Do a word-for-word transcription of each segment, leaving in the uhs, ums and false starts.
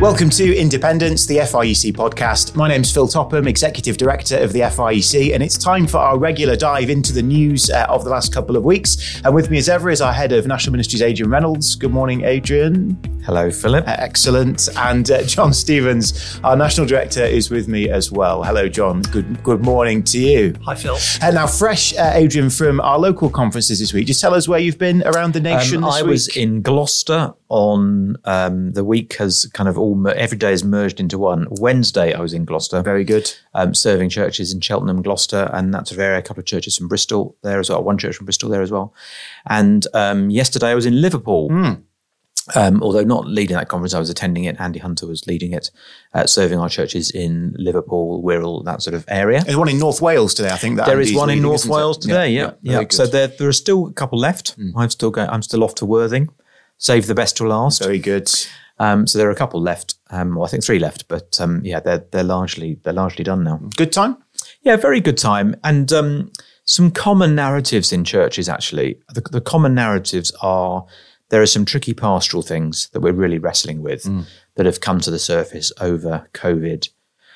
Welcome to Independence, the F I E C podcast. My name's Phil Topham, Executive Director of the F I E C, and it's time for our regular dive into the news uh, of the last couple of weeks. And with me as ever is our Head of National Ministries, Adrian Reynolds. Good morning, Adrian. Hello, Philip. Uh, excellent. And uh, John Stevens, our National Director, is with me as well. Hello, John. Good good morning to you. Hi, Phil. And now, fresh, uh, Adrian, from our local conferences this week. Just tell us where you've been around the nation um, this I week. was in Gloucester on um, the week has kind of all, every day has merged into one. Wednesday, I was in Gloucester. Very good. Um, serving churches in Cheltenham, Gloucester, and that sort of area. A couple of churches from Bristol there as well. One church from Bristol there as well. And um, yesterday, I was in Liverpool. Mm. Um, although not leading that conference, I was attending it. Andy Hunter was leading it, uh, serving our churches in Liverpool, Wirral, that sort of area. There's one in North Wales today, I think. That There is Andy's one in leading, North isn't Wales it? today, yeah. yeah, yeah. So there, there are still a couple left. Mm. I'm still going. I'm still off to Worthing. Save the best till last. Very good. Um, so there are a couple left. Um, well, I think three left, but um, yeah, they're they're largely they're largely done now. Good time. Yeah, very good time, and um, some common narratives in churches. Actually, the, the common narratives are. There are some tricky pastoral things that we're really wrestling with mm. that have come to the surface over COVID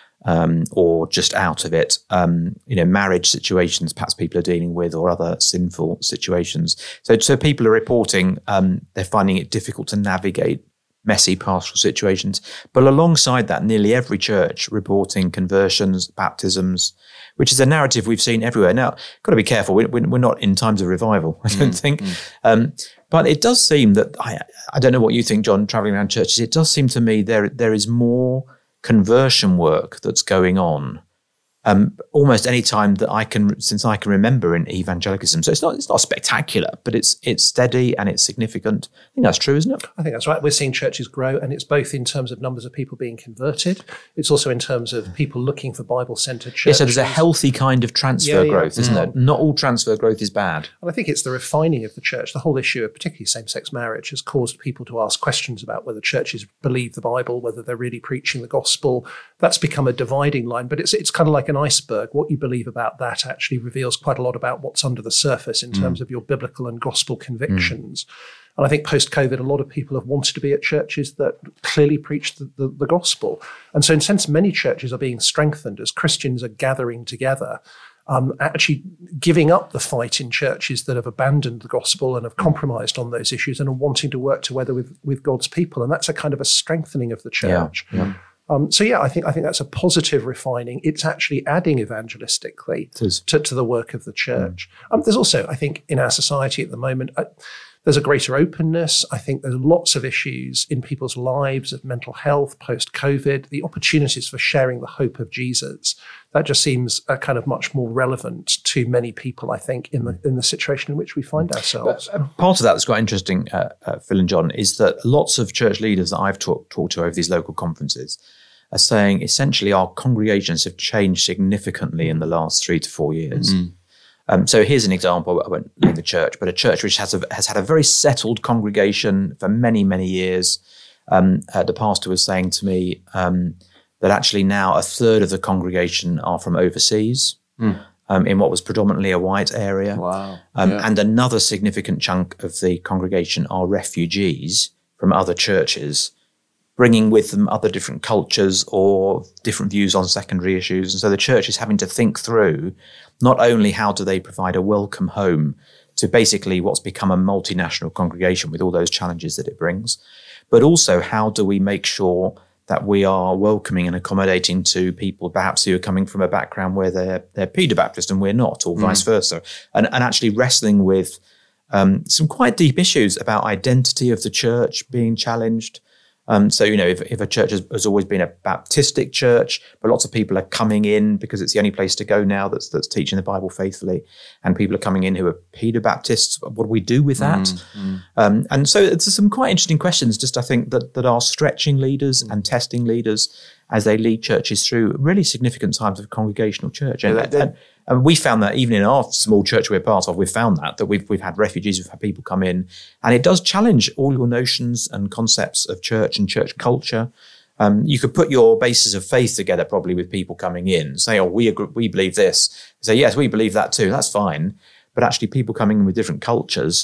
um, or just out of it. Um, you know, marriage situations perhaps people are dealing with or other sinful situations. So, so people are reporting um, they're finding it difficult to navigate messy pastoral situations. But alongside that, nearly every church reporting conversions, baptisms, which is a narrative we've seen everywhere. Now, got to be careful. We're, we're not in times of revival, I don't mm, think. Mm. Um, but it does seem that, I, I don't know what you think, John, travelling around churches, it does seem to me there there is more conversion work that's going on um, almost any time that I can, since I can remember in evangelicalism. So it's not it's not spectacular, but it's it's steady and it's significant. I think that's true, isn't it? I think that's right. We're seeing churches grow, and it's both in terms of numbers of people being converted. It's also in terms of people looking for Bible-centred churches. Yeah, so there's a healthy kind of transfer yeah, yeah. growth, isn't mm. there? Not all transfer growth is bad. And I think it's the refining of the church. The whole issue of particularly same-sex marriage has caused people to ask questions about whether churches believe the Bible, whether they're really preaching the gospel. That's become a dividing line, but it's it's kind of like an iceberg. What you believe about that actually reveals quite a lot about what's under the surface in terms mm. of your biblical and gospel convictions. Mm. And I think post-COVID, a lot of people have wanted to be at churches that clearly preach the, the, the gospel. And so in a sense, many churches are being strengthened as Christians are gathering together, um, actually giving up the fight in churches that have abandoned the gospel and have compromised on those issues and are wanting to work together with, with God's people. And that's a kind of a strengthening of the church. Yeah, yeah. Um, so yeah, I think I think that's a positive refining. It's actually adding evangelistically to, to the work of the church. Mm. Um, there's also, I think, in our society at the moment, uh, there's a greater openness. I think there's lots of issues in people's lives of mental health post-COVID, the opportunities for sharing the hope of Jesus. That just seems uh, kind of much more relevant to many people, I think, in the in the situation in which we find ourselves. But, uh, part of that that's quite interesting, uh, uh, Phil and John, is that lots of church leaders that I've talk, talked to over these local conferences are saying essentially our congregations have changed significantly in the last three to four years. Mm-hmm. Um, so here's an example. I won't name the church, but a church which has a, has had a very settled congregation for many, many years. Um, uh, the pastor was saying to me um, that actually now a third of the congregation are from overseas, mm. um, in what was predominantly a white area. Wow. Um, yeah. And another significant chunk of the congregation are refugees from other churches, bringing with them other different cultures or different views on secondary issues. And so the church is having to think through not only how do they provide a welcome home to basically what's become a multinational congregation with all those challenges that it brings, but also how do we make sure that we are welcoming and accommodating to people perhaps who are coming from a background where they're, they're Paedo-Baptist and we're not, or mm. vice versa, and, and actually wrestling with um, some quite deep issues about identity of the church being challenged. Um, so, you know, if, if a church has, has always been a Baptistic church, but lots of people are coming in because it's the only place to go now that's that's teaching the Bible faithfully, and people are coming in who are Paedo-Baptists, what do we do with that? Mm-hmm. Um, and so it's some quite interesting questions, just I think, that, that are stretching leaders and testing leaders as they lead churches through really significant times of congregational church. And, yeah, and, and we found that even in our small church we're part of, we've found that, that we've we've had refugees, we've had people come in, and it does challenge all your notions and concepts of church and church culture. Um, you could put your bases of faith together probably with people coming in, say, oh, we agree, we believe this. Say, yes, we believe that too, that's fine. But actually people coming in with different cultures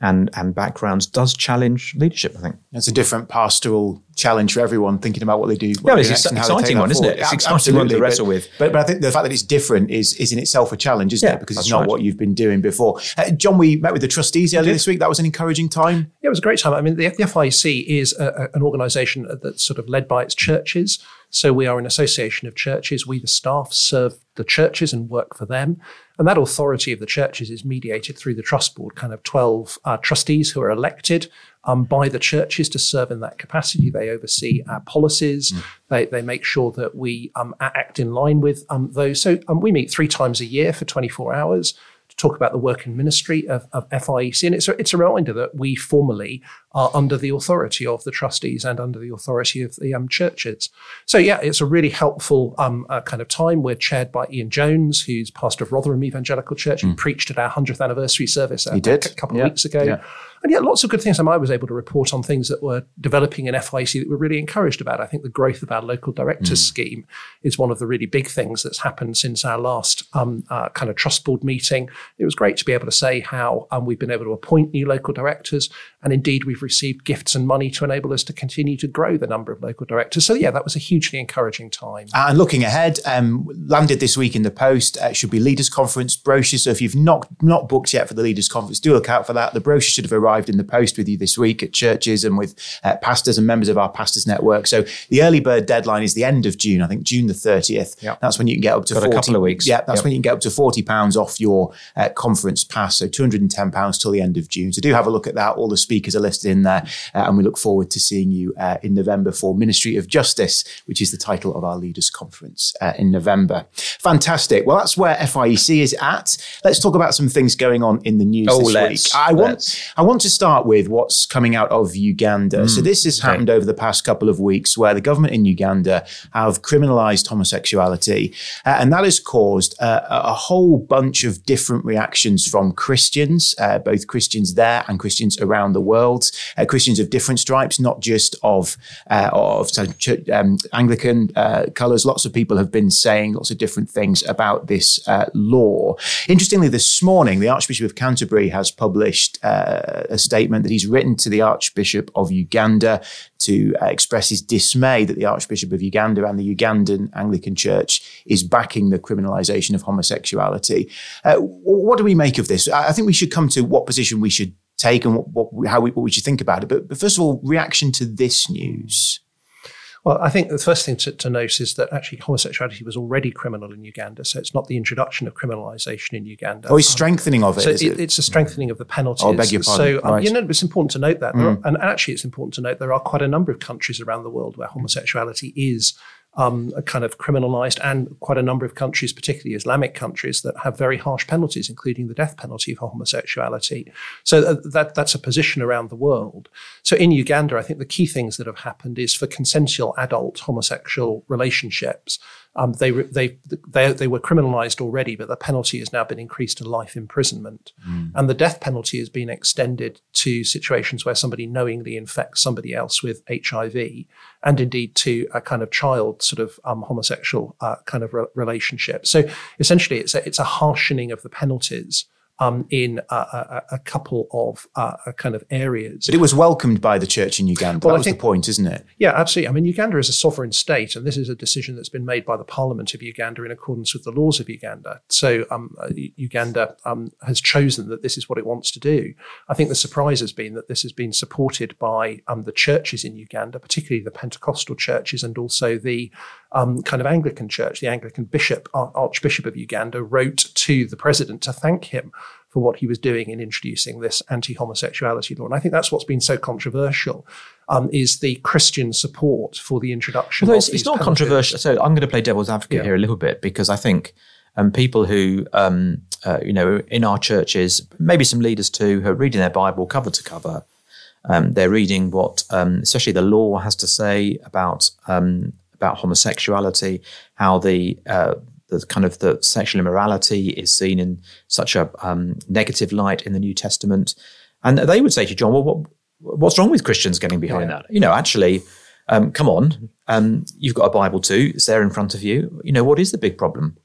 and, and backgrounds does challenge leadership, I think. It's a different pastoral challenge for everyone thinking about what they do. Yeah, it's an exciting one, isn't it? It's an exciting one to wrestle with. But, but I think the fact that it's different is, is in itself a challenge, isn't yeah, it? Because it's not right. what you've been doing before. Uh, John, we met with the trustees earlier this week. That was an encouraging time. Yeah, it was a great time. I mean, the, the F I E C is a, a, an organisation that's sort of led by its churches. So we are an association of churches. We, the staff, serve the churches and work for them. And that authority of the churches is mediated through the trust board, kind of twelve uh, trustees who are elected um, by the churches to serve in that capacity. They oversee our policies. Mm. They, they make sure that we um, act in line with um, those. So um, we meet three times a year for twenty-four hours to talk about the work and ministry of, of F I E C. And it's a, it's a reminder that we formally are under the authority of the trustees and under the authority of the um, churches. So yeah, it's a really helpful um, uh, kind of time. We're chaired by Ian Jones, who's pastor of Rotherham Evangelical Church. Mm. He preached at our hundredth anniversary service a, he did. a couple yeah. of weeks ago. Yeah. And yeah, lots of good things. And I was able to report on things that were developing in F I E C that we're really encouraged about. I think the growth of our local directors mm. scheme is one of the really big things that's happened since our last um, uh, kind of trust board meeting. It was great to be able to say how um, we've been able to appoint new local directors. And indeed, we've received gifts and money to enable us to continue to grow the number of local directors. So yeah, that was a hugely encouraging time. And looking ahead, um, landed this week in the post, uh, should be Leaders Conference brochures. So if you've not, not booked yet for the Leaders Conference, do look out for that. The brochure should have arrived in the post with you this week at churches and with uh, pastors and members of our Pastors Network. So the early bird deadline is the end of June, I think June the thirtieth. Yep. That's when you can get up to Got forty. a couple of weeks. Yeah, that's yep. when you can get up to forty pounds off your uh, conference pass. So two hundred and ten pounds till the end of June. So do have a look at that. All the speakers are listed in there. Uh, and we look forward to seeing you uh, in November for Ministry of Justice, which is the title of our Leaders Conference uh, in November. Fantastic. Well, that's where F I E C is at. Let's talk about some things going on in the news oh, this let's, week. I want, let's. I want to start with what's coming out of Uganda. Mm, so this has happened okay. over the past couple of weeks where the government in Uganda have criminalised homosexuality. Uh, and that has caused uh, a whole bunch of different reactions from Christians, uh, both Christians there and Christians around the world. Uh, Christians of different stripes, not just of uh, of um, Anglican uh, colours. Lots of people have been saying lots of different things about this uh, law. Interestingly, this morning, the Archbishop of Canterbury has published uh, a statement that he's written to the Archbishop of Uganda to uh, express his dismay that the Archbishop of Uganda and the Ugandan Anglican Church is backing the criminalisation of homosexuality. Uh, what do we make of this? I think we should come to what position we should take and what, what, how we, what we should think about it. But, but first of all, reaction to this news. Well, I think the first thing to, to note is that actually homosexuality was already criminal in Uganda. So it's not the introduction of criminalisation in Uganda. Oh, it's strengthening of it, so is it, it? It's a strengthening of the penalties. Oh, I beg your pardon. So, um, right. you know, it's important to note that. Mm. There are, and actually it's important to note there are quite a number of countries around the world where homosexuality is Um, kind of criminalised, and quite a number of countries, particularly Islamic countries, that have very harsh penalties, including the death penalty for homosexuality. So that that's a position around the world. So in Uganda, I think the key things that have happened is for consensual adult homosexual relationships, um, they, they they they were criminalised already, but the penalty has now been increased to life imprisonment. Mm. And the death penalty has been extended to situations where somebody knowingly infects somebody else with H I V, and indeed to a kind of child sort of um, homosexual uh, kind of re- relationship. So essentially, it's a, it's a harshening of the penalties um, in a, a, a couple of uh, kind of areas. But it was welcomed by the church in Uganda. Well, that was think, the point, isn't it? Yeah, absolutely. I mean, Uganda is a sovereign state, and this is a decision that's been made by the Parliament of Uganda in accordance with the laws of Uganda. So um, uh, Uganda um, has chosen that this is what it wants to do. I think the surprise has been that this has been supported by um, the churches in Uganda, particularly the Pentecostal churches, and also the um, kind of Anglican church. The Anglican bishop, Archbishop of Uganda, wrote to the president to thank him for what he was doing in introducing this anti-homosexuality law. And I think that's what's been so controversial, um, is the Christian support for the introduction Although of it's, these it's not penalties. controversial. So I'm going to play devil's advocate yeah. here a little bit, because I think um, people who, um, uh, you know, in our churches, maybe some leaders too, who are reading their Bible cover to cover, um, they're reading what, um, especially the law has to say about um, about homosexuality, how the uh, the kind of the sexual immorality is seen in such a um, negative light in the New Testament. And they would say to John, well, what, what's wrong with Christians getting behind yeah. that? You know, actually, um, come on, um, you've got a Bible too. It's there in front of you. You know, what is the big problem?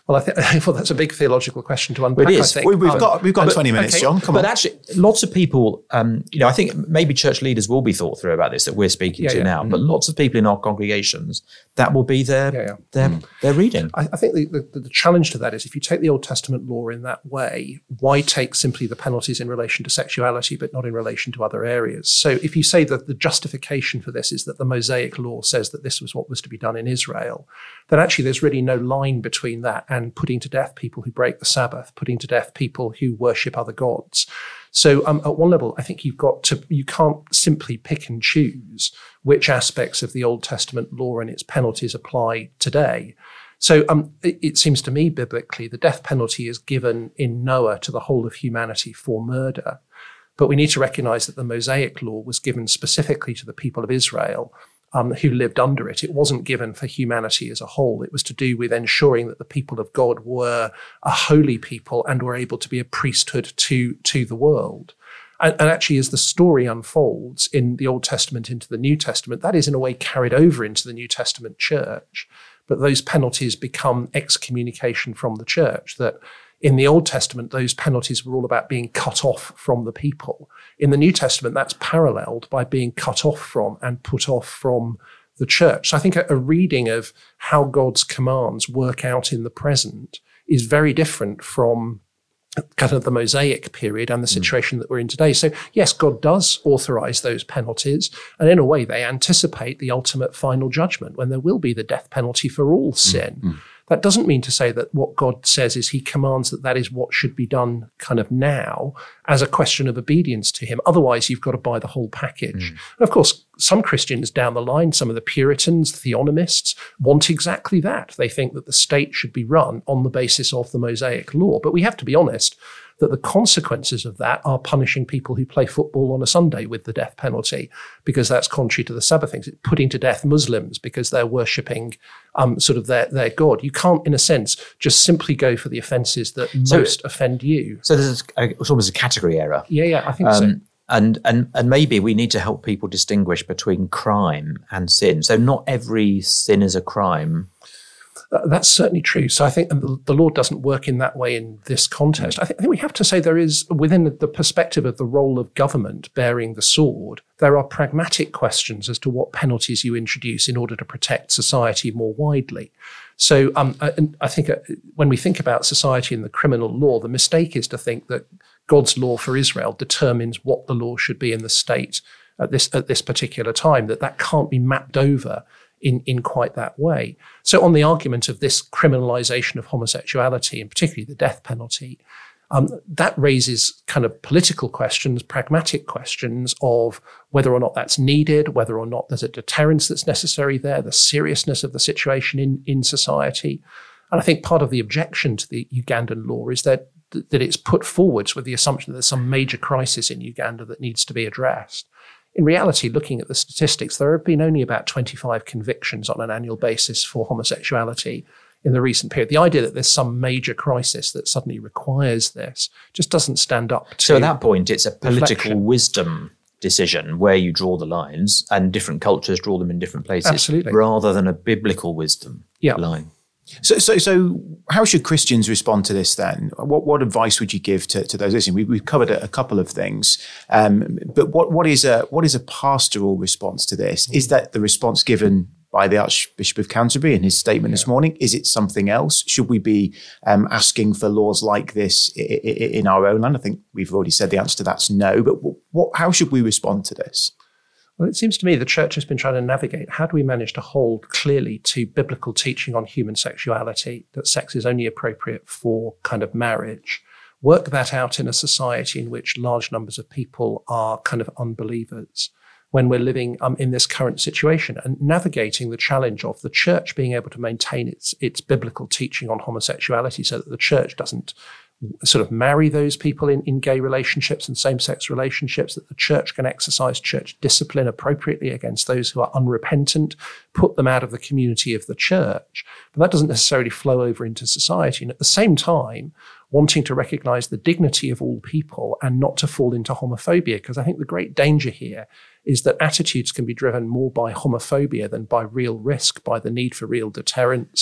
Well, I think well, that's a big theological question to unpack. It is. I think. We, we've Um, got we've got but- twenty minutes, okay. John. Come but on. actually, lots of people, um, you know, I think maybe church leaders will be thought through about this that we're speaking Yeah, to yeah. now. But lots of people in our congregations, that will be their Yeah, yeah. their their reading. I, I think the, the, the challenge to that is if you take the Old Testament law in that way, why take simply the penalties in relation to sexuality but not in relation to other areas? So if you say that the justification for this is that the Mosaic law says that this was what was to be done in Israel, then actually there's really no line between that and putting to death people who break the Sabbath, putting to death people who worship other gods. So um, at one level, I think you've got to, you can't simply pick and choose which aspects of the Old Testament law and its penalties apply today. So um, it, it seems to me biblically, the death penalty is given in Noah to the whole of humanity for murder. But we need to recognize that the Mosaic law was given specifically to the people of Israel um, who lived under it. It wasn't given for humanity as a whole. It was to do with ensuring that the people of God were a holy people and were able to be a priesthood to, to the world. And, and actually, as the story unfolds in the Old Testament into the New Testament, that is in a way carried over into the New Testament church. But those penalties become excommunication from the church, that in the Old Testament, those penalties were all about being cut off from the people. In the New Testament, that's paralleled by being cut off from and put off from the church. So I think a, a reading of how God's commands work out in the present is very different from kind of the Mosaic period and the situation mm. that we're in today. So yes, God does authorize those penalties, and in a way they anticipate the ultimate final judgment when there will be the death penalty for all sin. Mm. That doesn't mean to say that what God says is he commands that that is what should be done kind of now as a question of obedience to him. Otherwise, you've got to buy the whole package. Mm. And of course, some Christians down the line, some of the Puritans, theonomists, want exactly that. They think that the state should be run on the basis of the Mosaic law. But we have to be honest that the consequences of that are punishing people who play football on a Sunday with the death penalty, because that's contrary to the Sabbath things. It's putting to death Muslims because they're worshipping um, sort of their, their God. You can't, in a sense, just simply go for the offences that so, most offend you. So there's a, it's almost a category error. Yeah, yeah, I think um, so. And, and, and maybe we need to help people distinguish between crime and sin. So not every sin is a crime. That's certainly true. So I think the law doesn't work in that way in this context. I think, I think we have to say there is, within the perspective of the role of government bearing the sword, there are pragmatic questions as to what penalties you introduce in order to protect society more widely. So um, I, I think when we think about society and the criminal law, the mistake is to think that God's law for Israel determines what the law should be in the state at this at this particular time, that that can't be mapped over in, in quite that way. So on the argument of this criminalization of homosexuality, and particularly the death penalty, um, that raises kind of political questions, pragmatic questions of whether or not that's needed, whether or not there's a deterrence that's necessary there, the seriousness of the situation in, in society. And I think part of the objection to the Ugandan law is that that it's put forwards with the assumption that there's some major crisis in Uganda that needs to be addressed. In reality, looking at the statistics, there have been only about twenty-five convictions on an annual basis for homosexuality in the recent period. The idea that there's some major crisis that suddenly requires this just doesn't stand up to So at that point, it's a political reflection. wisdom decision where you draw the lines, and different cultures draw them in different places, Absolutely. rather than a biblical wisdom Yeah. line. So, so, so, how should Christians respond to this then? What, what advice would you give to, to those listening? We, we've covered a, a couple of things, um, but what, what is a what is a pastoral response to this? Is that the response given by the Archbishop of Canterbury in his statement yeah. this morning? Is it something else? Should we be um, asking for laws like this in, in our own land? I think we've already said the answer to that's no. But what, how should we respond to this? Well, it seems to me the church has been trying to navigate how do we manage to hold clearly to biblical teaching on human sexuality, that sex is only appropriate for kind of marriage, work that out in a society in which large numbers of people are kind of unbelievers when we're living um, in this current situation, and navigating the challenge of the church being able to maintain its its biblical teaching on homosexuality so that the church doesn't sort of marry those people in, in gay relationships and same-sex relationships, that the church can exercise church discipline appropriately against those who are unrepentant, put them out of the community of the church. But that doesn't necessarily flow over into society. And at the same time, wanting to recognize the dignity of all people and not to fall into homophobia, because I think the great danger here is that attitudes can be driven more by homophobia than by real risk, by the need for real deterrence,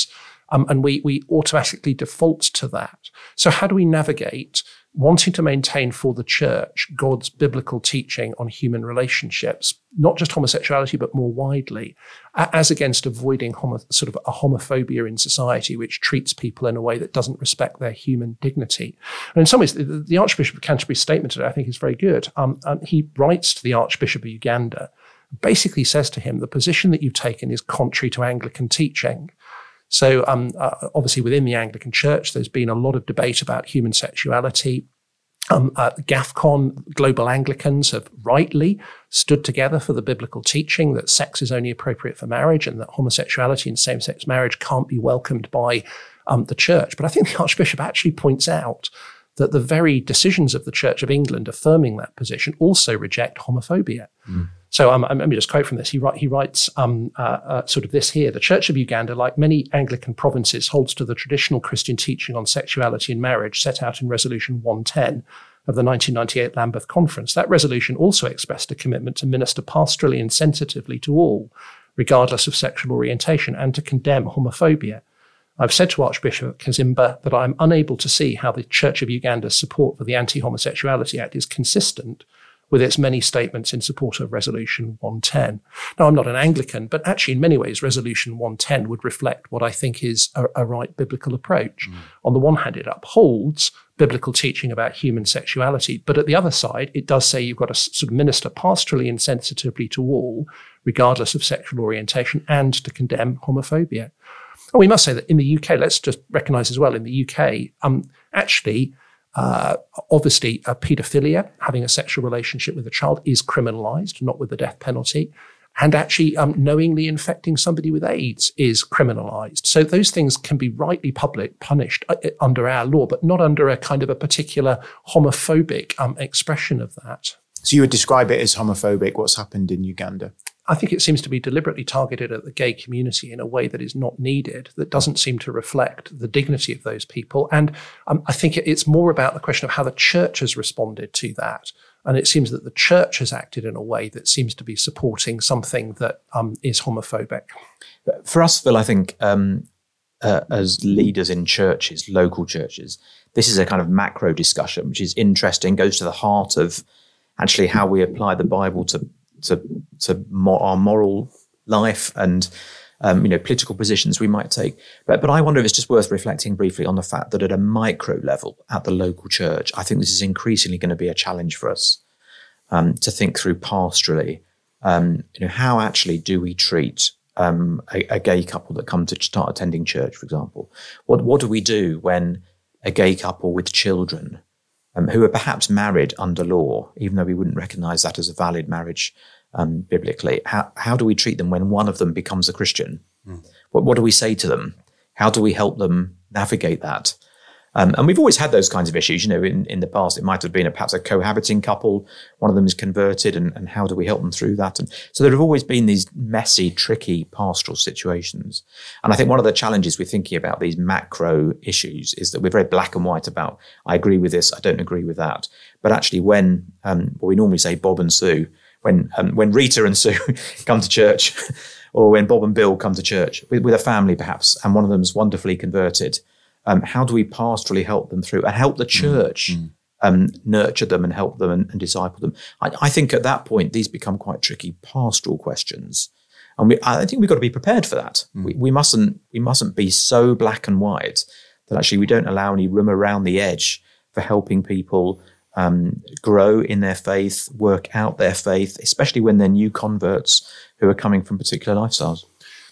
Um, and we, we automatically default to that. So how do we navigate wanting to maintain for the church God's biblical teaching on human relationships, not just homosexuality, but more widely, as against avoiding homo, sort of a homophobia in society, which treats people in a way that doesn't respect their human dignity? And in some ways, the, the Archbishop of Canterbury's statement today, I think, is very good. Um, and he writes to the Archbishop of Uganda, basically says to him, the position that you've taken is contrary to Anglican teaching. So um, uh, obviously within the Anglican Church, there's been a lot of debate about human sexuality. Um, uh, GAFCON, Global Anglicans, have rightly stood together for the biblical teaching that sex is only appropriate for marriage and that homosexuality and same-sex marriage can't be welcomed by um, the church. But I think the Archbishop actually points out that the very decisions of the Church of England affirming that position also reject homophobia. Mm. So um, let me just quote from this. He, write, he writes um, uh, uh, sort of this here. The Church of Uganda, like many Anglican provinces, holds to the traditional Christian teaching on sexuality and marriage set out in Resolution one ten of the nineteen ninety-eight Lambeth Conference. That resolution also expressed a commitment to minister pastorally and sensitively to all, regardless of sexual orientation, and to condemn homophobia. I've said to Archbishop Kazimba that I'm unable to see how the Church of Uganda's support for the Anti-Homosexuality Act is consistent with its many statements in support of Resolution one ten. Now, I'm not an Anglican, but actually in many ways, Resolution one ten would reflect what I think is a, a right biblical approach. Mm. On the one hand, it upholds biblical teaching about human sexuality, but at the other side, it does say you've got to sort of minister pastorally and sensitively to all, regardless of sexual orientation, and to condemn homophobia. And we must say that in the U K, let's just recognise as well, in the U K, um, actually, Uh, obviously, uh, paedophilia, having a sexual relationship with a child, is criminalised, not with the death penalty. And actually, um, knowingly infecting somebody with AIDS is criminalised. So those things can be rightly public punished uh, under our law, but not under a kind of a particular homophobic um, expression of that. So you would describe it as homophobic, what's happened in Uganda? I think it seems to be deliberately targeted at the gay community in a way that is not needed, that doesn't seem to reflect the dignity of those people. And um, I think it's more about the question of how the church has responded to that. And it seems that the church has acted in a way that seems to be supporting something that um, is homophobic. For us, Phil, I think um, uh, as leaders in churches, local churches, this is a kind of macro discussion, which is interesting, goes to the heart of actually how we apply the Bible to to, to more, our moral life and um, you know political positions we might take. But but I wonder if it's just worth reflecting briefly on the fact that at a micro level at the local church, I think this is increasingly going to be a challenge for us um, to think through pastorally. Um, you know, how actually do we treat um, a, a gay couple that come to start attending church, for example? What what do we do when a gay couple with children Um, who are perhaps married under law, even though we wouldn't recognise that as a valid marriage um, biblically? How how do we treat them when one of them becomes a Christian? Mm. What what do we say to them? How do we help them navigate that? Um, and we've always had those kinds of issues. You know, in, in the past, it might have been a, perhaps a cohabiting couple. One of them is converted, and, and how do we help them through that? And so there have always been these messy, tricky pastoral situations. And I think one of the challenges we're thinking about these macro issues is that we're very black and white about, I agree with this, I don't agree with that. But actually when, um, well, we normally say Bob and Sue, when um, when Rita and Sue come to church, or when Bob and Bill come to church, with, with a family perhaps, and one of them's wonderfully converted, Um, how do we pastorally help them through and help the church mm. um, nurture them and help them and, and disciple them? I, I think at that point, these become quite tricky pastoral questions. And we, I think we've got to be prepared for that. Mm. We, we mustn't we mustn't be so black and white that actually we don't allow any room around the edge for helping people um, grow in their faith, work out their faith, especially when they're new converts who are coming from particular lifestyles.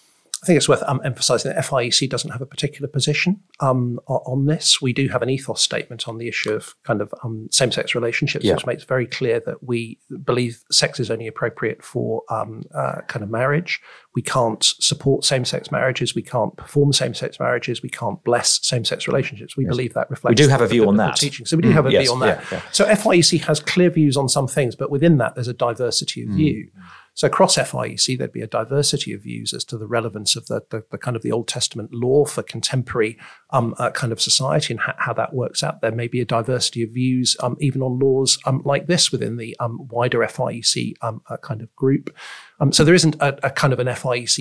I think it's worth um, emphasising that F I E C doesn't have a particular position um, on this. We do have an ethos statement on the issue of kind of um, same-sex relationships, yeah. which makes very clear that we believe sex is only appropriate for um, uh, kind of marriage. We can't support same-sex marriages. We can't perform same-sex marriages. We can't bless same-sex relationships. We yes. believe that reflects. We do have a view on that. Teaching. So we do mm, have a yes, view on that. Yeah, yeah. So F I E C has clear views on some things, but within that, there's a diversity of mm. view. So across F I E C, there'd be a diversity of views as to the relevance of the, the, the kind of the Old Testament law for contemporary um, uh, kind of society and ha- how that works out. There may be a diversity of views um, even on laws um, like this within the um, wider F I E C um, uh, kind of group. Um, so there isn't a, a kind of an F I E C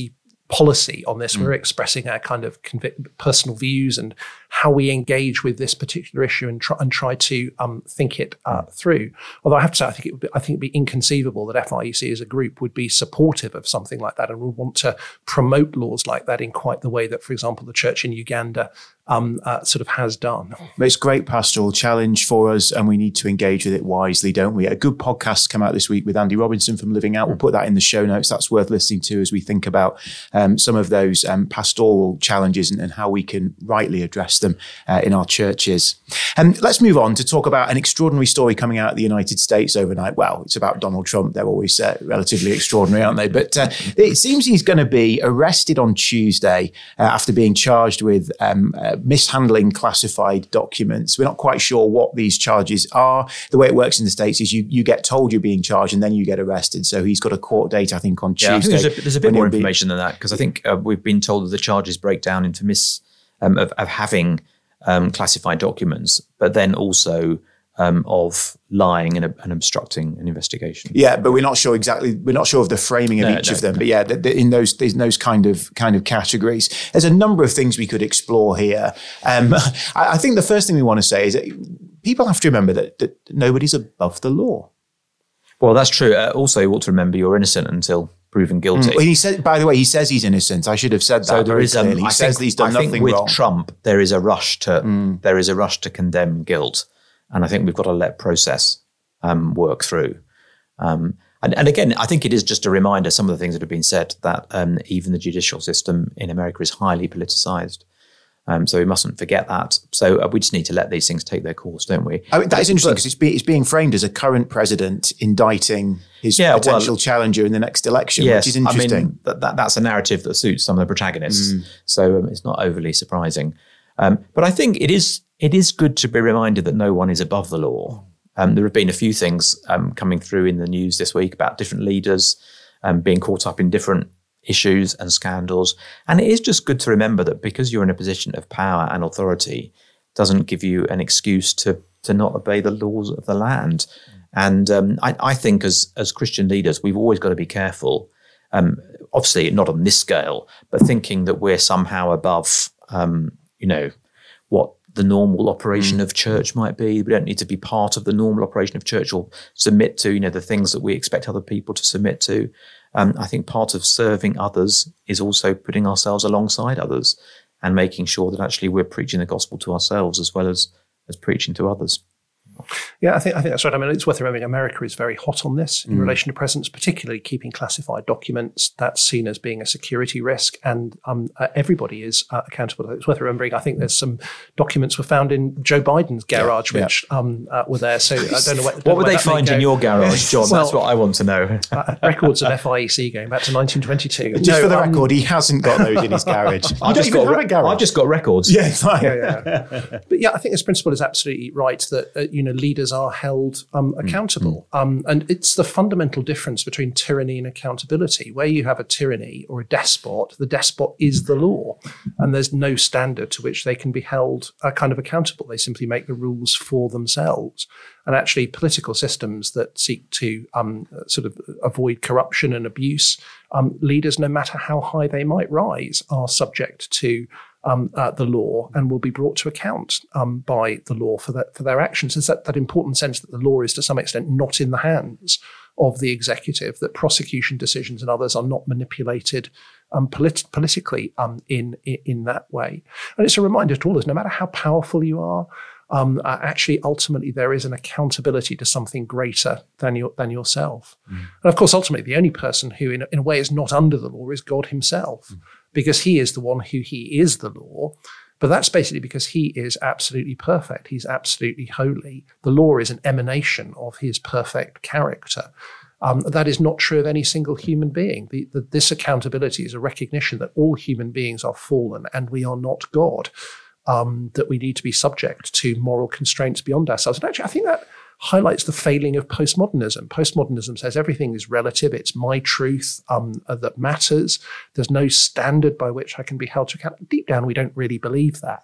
policy on this. Mm. We're expressing our kind of convic- personal views and how we engage with this particular issue and try and try to um, think it uh, through. Although I have to say, I think it would be, I think it'd be inconceivable that F I E C as a group would be supportive of something like that and would want to promote laws like that in quite the way that, for example, the church in Uganda um, uh, sort of has done. But it's a great pastoral challenge for us, and we need to engage with it wisely, don't we? A good podcast come out this week with Andy Robinson from Living Out. We'll put that in the show notes. That's worth listening to as we think about um, some of those um, pastoral challenges and, and how we can rightly address them uh, in our churches. And let's move on to talk about an extraordinary story coming out of the United States overnight. Well, it's about Donald Trump. They're always uh, relatively extraordinary, aren't they? But uh, it seems he's going to be arrested on Tuesday uh, after being charged with um, uh, mishandling classified documents. We're not quite sure what these charges are. The way it works in the States is you, you get told you're being charged and then you get arrested. So he's got a court date, I think, on yeah, Tuesday. I think there's, a, there's a bit more information be- than that, because I think uh, we've been told that the charges break down into mis um, of, of having um, classified documents, but then also um, of lying and, and obstructing an investigation. Yeah, but we're not sure exactly. We're not sure of the framing of no, each no, of them. No. But yeah, the, the, in those in those kind of kind of categories, there's a number of things we could explore here. Um, I, I think the first thing we want to say is that people have to remember that, that nobody's above the law. Well, that's true. Uh, also, you ought to remember you're innocent until proven guilty. Mm. Well, he said, by the way, he says he's innocent. I should have said that. So there is, um, he I says think, he's done I nothing think with wrong. Trump, there is a rush to mm. there is a rush to condemn guilt, and I think we've got to let process um, work through. Um, and, and again, I think it is just a reminder. Some of the things that have been said that um, even the judicial system in America is highly politicized. Um, so we mustn't forget that. So uh, we just need to let these things take their course, don't we? I mean, that is interesting because it's, be, it's being framed as a current president indicting his yeah, potential well, challenger in the next election, yes, which is interesting. I mean, that, that, that's a narrative that suits some of the protagonists. Mm. So um, it's not overly surprising. Um, but I think it is it is good to be reminded that no one is above the law. Um, there have been a few things um, coming through in the news this week about different leaders um, being caught up in different issues and scandals. And it is just good to remember that because you're in a position of power and authority doesn't give you an excuse to to not obey the laws of the land. And um, I, I think as as Christian leaders, we've always got to be careful, um, obviously not on this scale, but thinking that we're somehow above, um, you know, what the normal operation mm. of church might be. We don't need to be part of the normal operation of church or submit to, you know, the things that we expect other people to submit to. Um, I think part of serving others is also putting ourselves alongside others and making sure that actually we're preaching the gospel to ourselves as well as, as preaching to others. Yeah, I think I think that's right. I mean, it's worth remembering America is very hot on this in mm. relation to presence, particularly keeping classified documents. That's seen as being a security risk, and um, uh, everybody is uh, accountable. It's worth remembering. I think there's some documents were found in Joe Biden's garage, yeah, which yeah. Um, uh, were there. So I don't know what. What know would they find in your garage, John? Well, that's what I want to know. uh, records of F I E C going back to nineteen twenty-two. Just no, for the um, record, he hasn't got those in his garage. I've just got re- a garage. I've just got records. Yeah, fine. yeah, yeah. But yeah, I think this principle is absolutely right. That uh, you know, leaders are held um, accountable. Mm. Um, and it's the fundamental difference between tyranny and accountability. Where you have a tyranny or a despot, the despot is the law, and there's no standard to which they can be held uh, kind of accountable. They simply make the rules for themselves. And actually, political systems that seek to um, sort of avoid corruption and abuse, um, leaders, no matter how high they might rise, are subject to Um, uh, the law and will be brought to account um, by the law for that for their actions. It's that, that important sense that the law is to some extent not in the hands of the executive, that prosecution decisions and others are not manipulated um, polit- politically um, in, in in that way. And it's a reminder to all of us, no matter how powerful you are, um, uh, actually ultimately there is an accountability to something greater than your than yourself. Mm. And of course, ultimately the only person who in, in a way is not under the law is God himself. Mm. Because he is the one who he is the law. But that's basically because he is absolutely perfect. He's absolutely holy. The law is an emanation of his perfect character. Um, that is not true of any single human being. The, the, this accountability is a recognition that all human beings are fallen and we are not God, um, that we need to be subject to moral constraints beyond ourselves. And actually, I think that highlights the failing of postmodernism. Postmodernism says everything is relative. It's my truth um, uh, that matters. There's no standard by which I can be held to account. Deep down, we don't really believe that.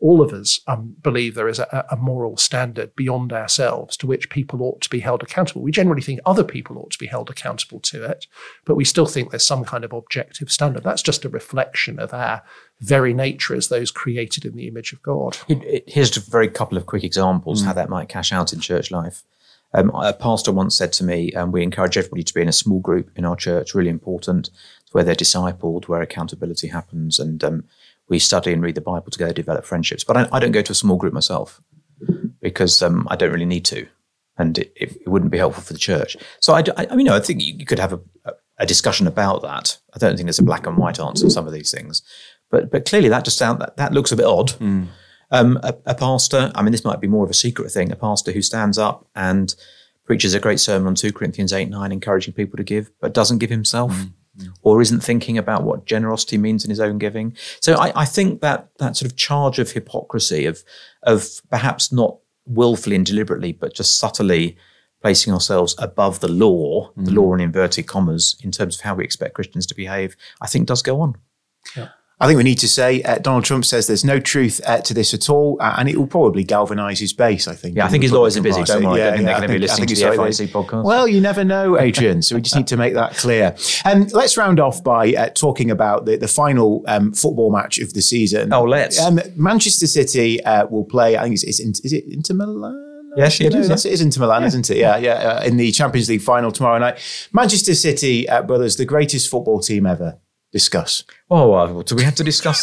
all of us um, believe there is a, a moral standard beyond ourselves to which people ought to be held accountable. We generally think other people ought to be held accountable to it, but we still think there's some kind of objective standard. That's just a reflection of our very nature as those created in the image of God. Here's a very couple of quick examples mm. how that might cash out in church life. Um, a pastor once said to me, um, we encourage everybody to be in a small group in our church, really important. It's where they're discipled, where accountability happens, and um, we study and read the Bible together, develop friendships. But I, I don't go to a small group myself because um, I don't really need to, and it, it wouldn't be helpful for the church. So I, I, I mean, you know, I think you could have a, a discussion about that. I don't think there's a black and white answer to some of these things, but but clearly that just sound that, that looks a bit odd. Mm. Um, a, a pastor, I mean, this might be more of a secret thing, a pastor who stands up and preaches a great sermon on two Corinthians eight nine, encouraging people to give, but doesn't give himself, mm-hmm. or isn't thinking about what generosity means in his own giving. So I, I think that that sort of charge of hypocrisy, of of perhaps not willfully and deliberately, but just subtly placing ourselves above the law, mm-hmm. the law in inverted commas, in terms of how we expect Christians to behave, I think does go on. Yeah. I think we need to say uh, Donald Trump says there's no truth uh, to this at all, uh, and it will probably galvanise his base, I think. Yeah, I think his lawyers are busy, don't worry. Yeah, I don't think yeah, they're going to be listening to the F I E C podcast. Well, you never know, Adrian, so we just need to make that clear. Um, let's round off by uh, talking about the, the final um, football match of the season. Oh, let's. Um, Manchester City uh, will play, I think it's, it's in, is it Inter Milan? Yes, it is. Yes, it is Inter Milan, yeah. isn't it? Yeah, yeah. Uh, in the Champions League final tomorrow night. Manchester City, uh, brothers, the greatest football team ever. Discuss. Oh, uh, do we have to discuss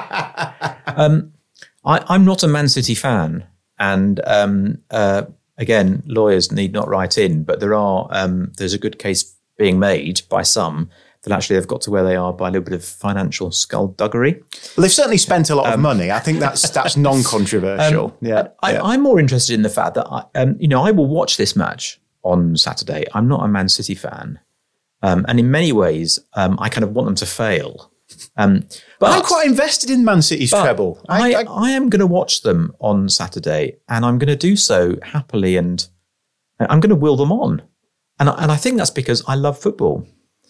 that? um, I, I'm not a Man City fan. And um, uh, again, lawyers need not write in, but there are um, there's a good case being made by some that actually they've got to where they are by a little bit of financial skullduggery. Well, they've certainly spent a lot um, of money. I think that's that's non-controversial. Um, yeah, I, yeah. I'm more interested in the fact that I, um, you know I will watch this match on Saturday. I'm not a Man City fan. Um, and in many ways, um, I kind of want them to fail. Um, but I'm quite invested in Man City's treble. I, I, I am going to watch them on Saturday, and I'm going to do so happily, and I'm going to will them on. And I, and I think that's because I love football.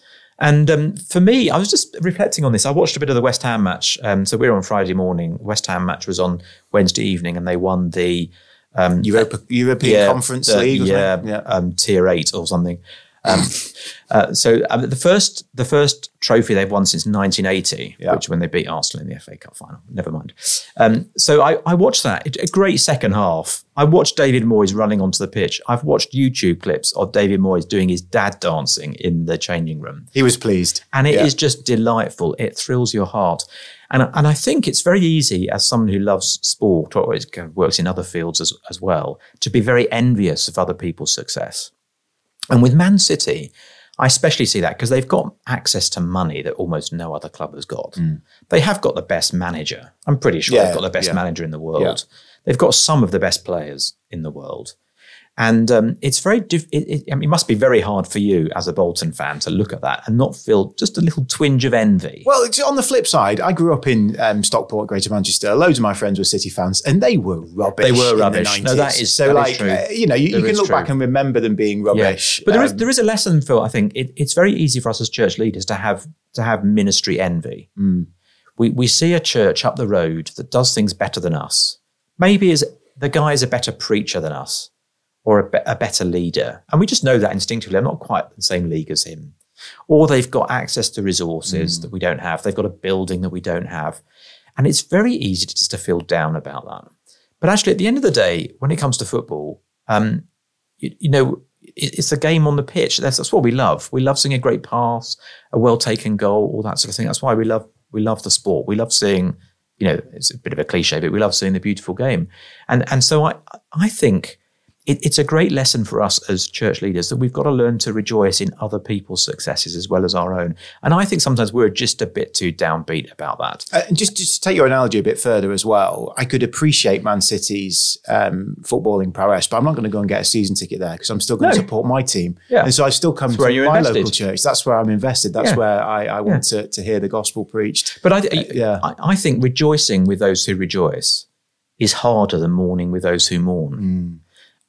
And um, for me, I was just reflecting on this. I watched a bit of the West Ham match. Um, so we were on Friday morning. West Ham match was on Wednesday evening, and they won the um, Europa, European yeah, Conference the, League. Yeah, yeah. Um, tier eight or something. Um, uh, so um, the first the first trophy they've won since nineteen eighty, yeah. which when they beat Arsenal in the F A Cup final. Never mind. Um, so I, I watched that. It, a great second half. I watched David Moyes running onto the pitch. I've watched YouTube clips of David Moyes doing his dad dancing in the changing room. He was pleased. And it yeah. is just delightful. It thrills your heart. And, and I think it's very easy as someone who loves sport or kind of works in other fields as, as well, to be very envious of other people's success. And with Man City, I especially see that because they've got access to money that almost no other club has got. Mm. They have got the best manager. I'm pretty sure yeah, they've got the best yeah. manager in the world. Yeah. They've got some of the best players in the world. And um, it's very, diff- it, it, I mean, it must be very hard for you as a Bolton fan to look at that and not feel just a little twinge of envy. Well, it's on the flip side, I grew up in um, Stockport, Greater Manchester. Loads of my friends were City fans, and they were rubbish. They were rubbish. In the nineties. No, that is so. That like, is true. Uh, you know, you, you can look true. back and remember them being rubbish. Yeah. But there um, is there is a lesson, Phil. I think it, it's very easy for us as church leaders to have to have ministry envy. Mm. We we see a church up the road that does things better than us. Maybe is the guy is a better preacher than us, or a, be- a better leader. And we just know that instinctively. I'm not quite the same league as him. Or they've got access to resources mm. that we don't have. They've got a building that we don't have. And it's very easy to just to feel down about that. But actually, at the end of the day, when it comes to football, um, you, you know, it, it's a game on the pitch. That's, that's what we love. We love seeing a great pass, a well-taken goal, all that sort of thing. That's why we love we love the sport. We love seeing, you know, it's a bit of a cliche, but we love seeing the beautiful game. And and so I I think it, it's a great lesson for us as church leaders that we've got to learn to rejoice in other people's successes as well as our own. And I think sometimes we're just a bit too downbeat about that. Uh, and just, just to take your analogy a bit further as well, I could appreciate Man City's um, footballing prowess, but I'm not going to go and get a season ticket there because I'm still going no. to support my team. Yeah. And so I still come That's to my invested. local church. That's where I'm invested. That's yeah. where I, I want yeah. to, to hear the gospel preached. But I, uh, yeah. I, I think rejoicing with those who rejoice is harder than mourning with those who mourn. Mm.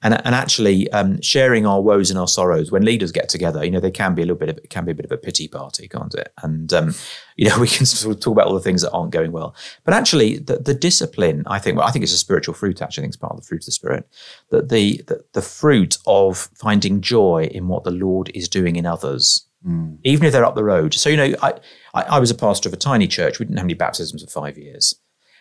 And, and actually um, sharing our woes and our sorrows when leaders get together, you know, they can be a little bit of, it can be a bit of a pity party, can't it? And, um, you know, we can sort of talk about all the things that aren't going well. But actually the, the discipline, I think, well, I think it's a spiritual fruit, actually. I think it's part of the fruit of the Spirit. That the, the, the fruit of finding joy in what the Lord is doing in others, mm. even if they're up the road. So, you know, I, I, I was a pastor of a tiny church. We didn't have any baptisms for five years.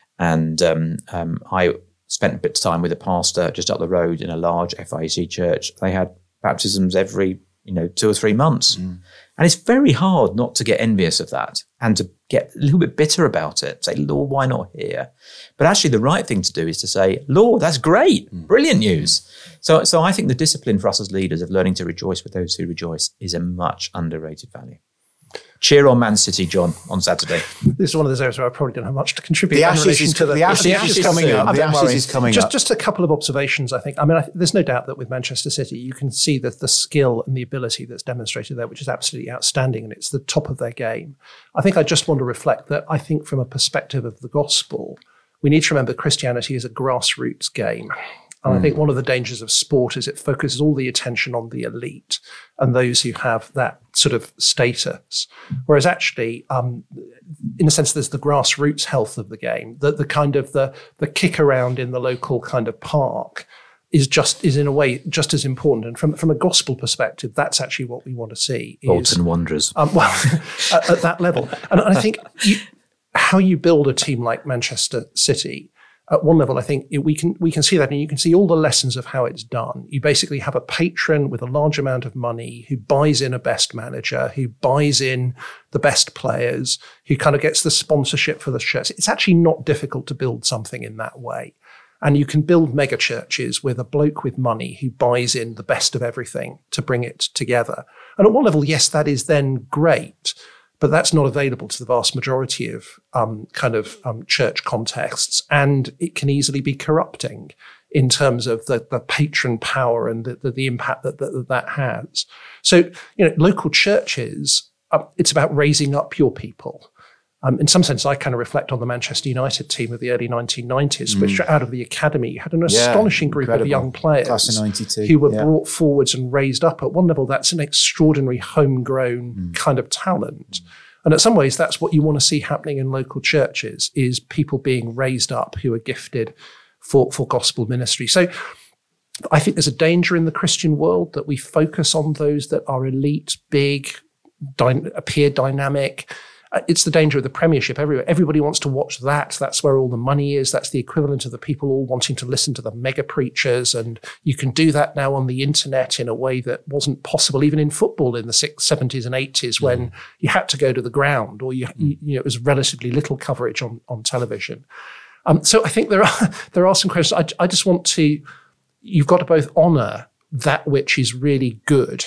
And um, um, I... spent a bit of time with a pastor just up the road in a large F I E C church. They had baptisms every, you know, two or three months. Mm. And it's very hard not to get envious of that and to get a little bit bitter about it. Say, Lord, why not here? But actually the right thing to do is to say, Lord, that's great. Mm. Brilliant news. So, so I think the discipline for us as leaders of learning to rejoice with those who rejoice is a much underrated value. Cheer on Man City, John, on Saturday. This is one of those areas where I probably don't have much to contribute. The Ashes is, to the, the Ashes the Ashes is coming soon. up. The Ashes is coming just, up. Just a couple of observations, I think. I mean, I, there's no doubt that with Manchester City, you can see that the skill and the ability that's demonstrated there, which is absolutely outstanding, and it's the top of their game. I think I just want to reflect that I think from a perspective of the gospel, we need to remember Christianity is a grassroots game. And mm. I think one of the dangers of sport is it focuses all the attention on the elite and those who have that sort of status. Whereas actually, um, in a sense, there's the grassroots health of the game, the, the kind of the, the kick around in the local kind of park is just is in a way just as important. And from, from a gospel perspective, that's actually what we want to see. Is, Bolton Wanderers. Um, well, at, at that level. And I think you, how you build a team like Manchester City, at one level, I think we can we can see that, and you can see all the lessons of how it's done. You basically have a patron with a large amount of money who buys in a best manager, who buys in the best players, who kind of gets the sponsorship for the shirts. It's actually not difficult to build something in that way. And you can build mega churches with a bloke with money who buys in the best of everything to bring it together. And at one level, yes, that is then great. But that's not available to the vast majority of um, kind of um, church contexts. And it can easily be corrupting in terms of the, the patron power and the, the, the impact that, that that has. So, you know, local churches, um, it's about raising up your people. Um, in some sense, I kind of reflect on the Manchester United team of the early nineteen nineties, mm. which out of the academy had an astonishing yeah, group of young players Class of ninety-two. Who were yeah. brought forwards and raised up. At one level, that's an extraordinary homegrown mm. kind of talent. Mm. And in some ways, that's what you want to see happening in local churches, is people being raised up who are gifted for, for gospel ministry. So I think there's a danger in the Christian world that we focus on those that are elite, big, dy- appear dynamic. It's the danger of the Premiership everywhere. Everybody wants to watch that. That's where all the money is. That's the equivalent of the people all wanting to listen to the mega preachers. And you can do that now on the internet in a way that wasn't possible even in football in the sixties, seventies and eighties when mm. you had to go to the ground, or you, you, you know, it was relatively little coverage on, on television. Um, so I think there are there are some questions. I, I just want to, you've got to both honour that which is really good,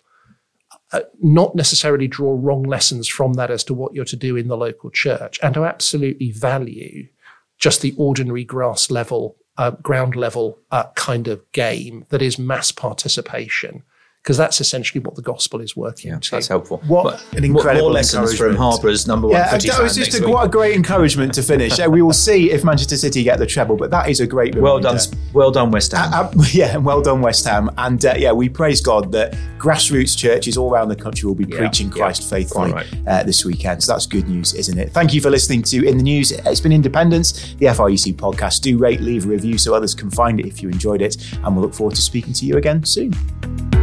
Uh, not necessarily draw wrong lessons from that as to what you're to do in the local church, and to absolutely value just the ordinary grass level, uh, ground level uh, kind of game that is mass participation, because that's essentially what the gospel is working yeah, to. That's helpful. What but an incredible more lessons from Harborough's number one yeah, footy that fan was just next a, week. what a great encouragement to finish. We will see if Manchester City get the treble, but that is a great reminder. Well done, well done, West Ham. Uh, uh, yeah, and well done, West Ham. And uh, yeah, we praise God that grassroots churches all around the country will be yeah, preaching Christ yeah, faithfully right. uh, this weekend. So that's good news, isn't it? Thank you for listening to In the News. It's been Independence, the F I E C podcast. Do rate, leave a review so others can find it if you enjoyed it, and we'll look forward to speaking to you again soon.